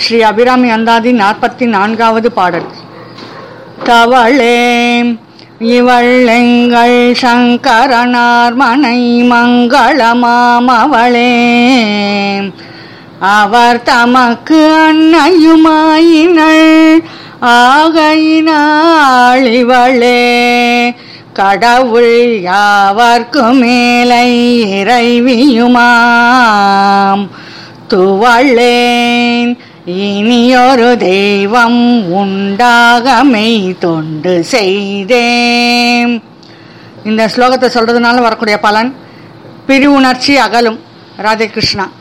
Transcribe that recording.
ஸ்ரீ அபிராமி அந்தாதி 44வது பாடல். தவளே இவள் எங்கள் சங்கரனார் மனை மங்களமாமவளே, அவர் தமக்கு அன்னையுமாயினள் ஆகையினாள் இவளே, கடவுள் யாவர்க்கு மேலை இறைவியுமாம். துவளேன் இனியொரு தெய்வம் உண்டாகமை தொண்டு செய்தேன். இந்த ஸ்லோகத்தை சொல்றதுனால வரக்கூடிய பலன் பிரிவுணர்ச்சி அகலும். ராதே கிருஷ்ணா.